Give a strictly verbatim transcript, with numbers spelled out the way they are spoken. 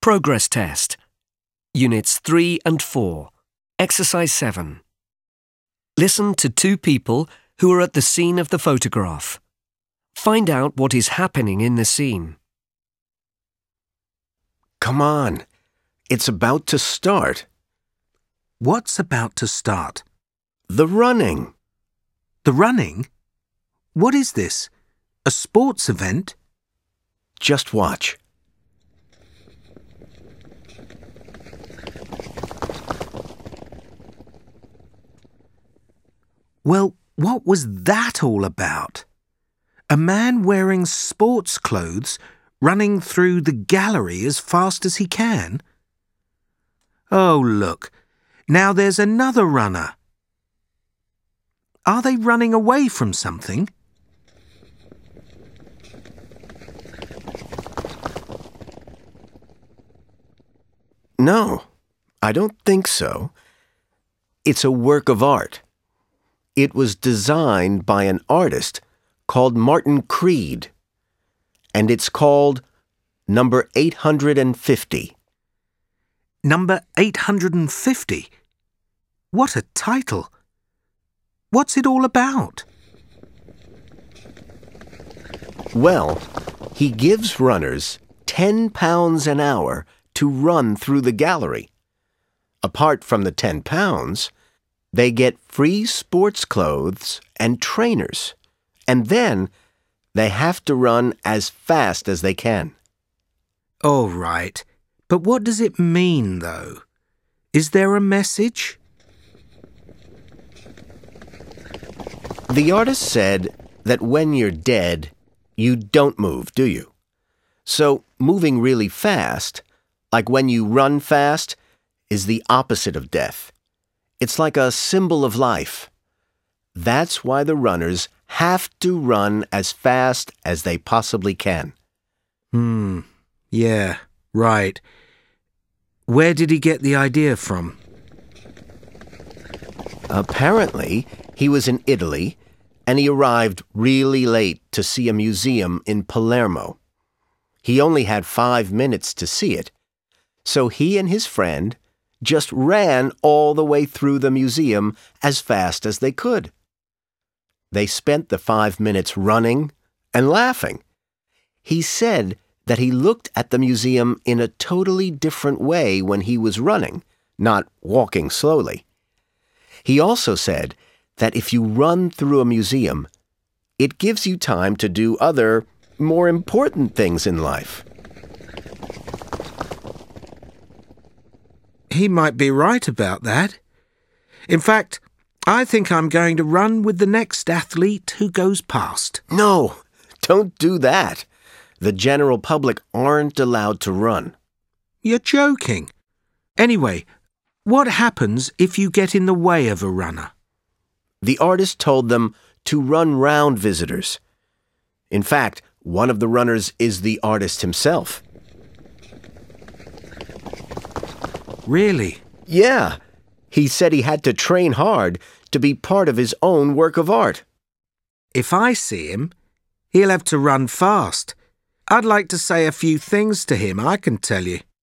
Progress test. Units three and four. Exercise seven. Listen to two people who are at the scene of the photograph. Find out what is happening in the scene. Come on. It's about to start. What's about to start? The running. The running? What is this? A sports event? Just watch. Well, what was that all about? A man wearing sports clothes running through the gallery as fast as he can? Oh, look. Now there's another runner. Are they running away from something? No, I don't think so. It's a work of art. It was designed by an artist called Martin Creed, and it's called Number eight hundred fifty. Number eight hundred fifty? What a title! What's it all about? Well, he gives runners ten pounds an hour to run through the gallery. Apart from the ten pounds, they get free sports clothes and trainers, and then they have to run as fast as they can. All right, but what does it mean, though? Is there a message? The artist said that when you're dead, you don't move, do you? So moving really fast, like when you run fast, is the opposite of death. It's like a symbol of life. That's why the runners have to run as fast as they possibly can. Hmm, yeah, right. Where did he get the idea from? Apparently, he was in Italy, and he arrived really late to see a museum in Palermo. He only had five minutes to see it, so he and his friend just ran all the way through the museum as fast as they could. They spent the five minutes running and laughing. He said that he looked at the museum in a totally different way when he was running, not walking slowly. He also said that if you run through a museum, it gives you time to do other, more important things in life. He might be right about that. In fact, I think I'm going to run with the next athlete who goes past. No, don't do that. The general public aren't allowed to run. You're joking. Anyway, what happens if you get in the way of a runner? The artist told them to run round visitors. In fact, one of the runners is the artist himself. Really? Yeah. He said he had to train hard to be part of his own work of art. If I see him, he'll have to run fast. I'd like to say a few things to him, I can tell you.